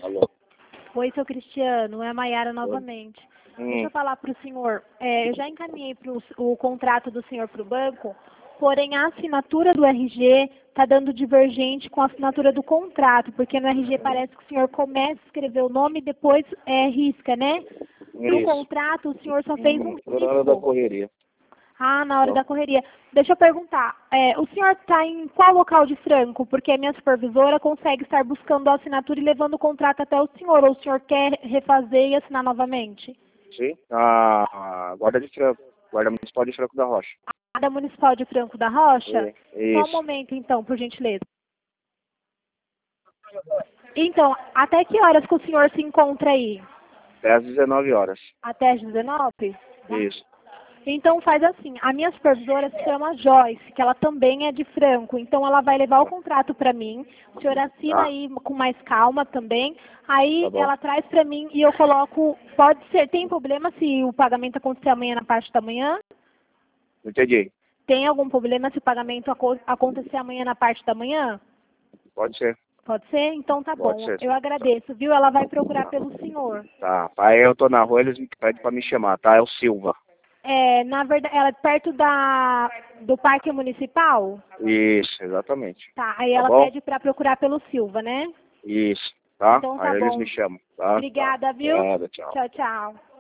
Alô. Oi, seu Cristiano, é a Maiara novamente. Deixa eu falar para o senhor, eu já encaminhei o contrato do senhor para o banco, porém a assinatura do RG está dando divergente com a assinatura do contrato, porque no RG parece que o senhor começa a escrever o nome e depois risca, né? No contrato o senhor só fez um Na hora da correria. Ah, na hora da correria. Deixa eu perguntar, o senhor está em qual local de Franco? Porque a minha supervisora consegue estar buscando a assinatura e levando o contrato até o senhor, ou o senhor quer refazer e assinar novamente? Sim, a Guarda de Franco, Guarda Municipal de Franco da Rocha. A da Municipal de Franco da Rocha? Só um Isso. momento, então, por gentileza. Então, até que horas que o senhor se encontra aí? Até às 19 horas. Até às 19? Isso. Então faz assim, a minha supervisora se chama Joyce, que ela também é de Franco, então ela vai levar o contrato para mim, o senhor assina aí com mais calma também, aí ela traz para mim e eu coloco, pode ser, tem problema se o pagamento acontecer amanhã na parte da manhã? Não entendi. Tem algum problema se o pagamento acontecer amanhã na parte da manhã? Pode ser. Pode ser? Então tá Pode bom, ser. eu agradeço, viu? Ela vai procurar pelo senhor. Tá. Aí eu tô na rua, eles me pedem pra me chamar, tá? É o Silva. Na verdade, ela é perto do Parque Municipal? Isso, exatamente. Tá, aí ela pede para procurar pelo Silva, né? Isso, tá? Então tá Aí eles bom. me chamam, tá? Obrigada, viu? Nada, tchau. Tchau, tchau.